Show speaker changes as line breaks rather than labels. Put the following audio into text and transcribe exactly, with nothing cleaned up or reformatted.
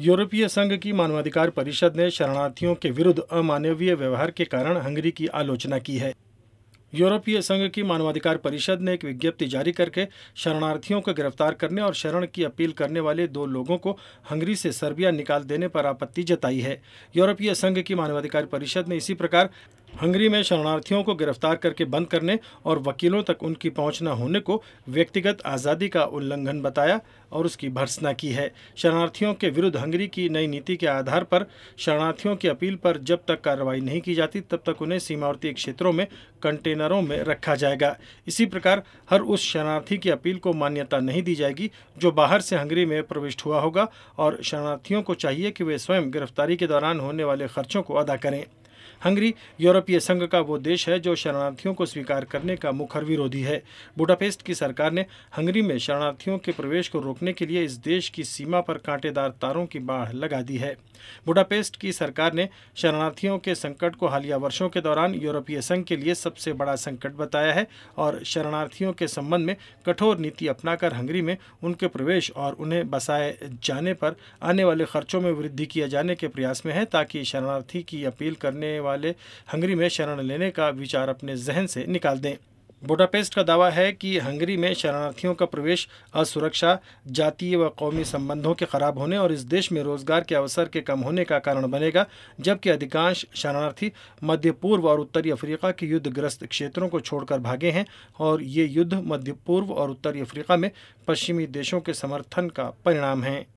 यूरोपीय संघ की मानवाधिकार परिषद ने शरणार्थियों के विरुद्ध अमानवीय व्यवहार के कारण हंगरी की आलोचना की है। यूरोपीय संघ की मानवाधिकार परिषद ने एक विज्ञप्ति जारी करके शरणार्थियों को गिरफ्तार करने और शरण की अपील करने वाले दो लोगों को हंगरी से सर्बिया निकाल देने पर आपत्ति जताई है। यूरोपीय संघ की मानवाधिकार परिषद ने इसी प्रकार हंगरी में शरणार्थियों को गिरफ्तार करके बंद करने और वकीलों तक उनकी पहुंच न होने को व्यक्तिगत आज़ादी का उल्लंघन बताया और उसकी भर्त्सना की है। शरणार्थियों के विरुद्ध हंगरी की नई नीति के आधार पर शरणार्थियों की अपील पर जब तक कार्रवाई नहीं की जाती तब तक उन्हें सीमावर्ती क्षेत्रों में कंटेनरों में रखा जाएगा। इसी प्रकार हर उस शरणार्थी की अपील को मान्यता नहीं दी जाएगी जो बाहर से हंगरी में प्रविष्ट हुआ होगा और शरणार्थियों को चाहिए कि वे स्वयं गिरफ्तारी के दौरान होने वाले खर्चों को अदा करें। हंगरी यूरोपीय संघ का वो देश है जो शरणार्थियों को स्वीकार करने का मुखर विरोधी है। बुडापेस्ट की सरकार ने हंगरी में शरणार्थियों के प्रवेश को रोकने के लिए इस देश की सीमा पर कांटेदार तारों की बाढ़ लगा दी है। बुडापेस्ट की सरकार ने शरणार्थियों के संकट को हालिया वर्षों के दौरान यूरोपीय संघ के लिए सबसे बड़ा संकट बताया है और शरणार्थियों के संबंध में कठोर नीति अपनाकर हंगरी में उनके प्रवेश और उन्हें बसाए जाने पर आने वाले खर्चों में वृद्धि किए जाने के प्रयास में है, ताकि शरणार्थी की अपील करने वाले हंगरी में शरण लेने का विचार अपने जहन से निकाल दें। बुडापेस्ट का दावा है कि हंगरी में शरणार्थियों का प्रवेश असुरक्षा, जातीय व कौमी संबंधों के खराब होने और इस देश में रोजगार के अवसर के कम होने का कारण बनेगा, जबकि अधिकांश शरणार्थी मध्य पूर्व और उत्तरी अफ्रीका के युद्धग्रस्त क्षेत्रों को छोड़कर भागे हैं और ये युद्ध मध्य पूर्व और उत्तरी अफ्रीका में पश्चिमी देशों के समर्थन का परिणाम है।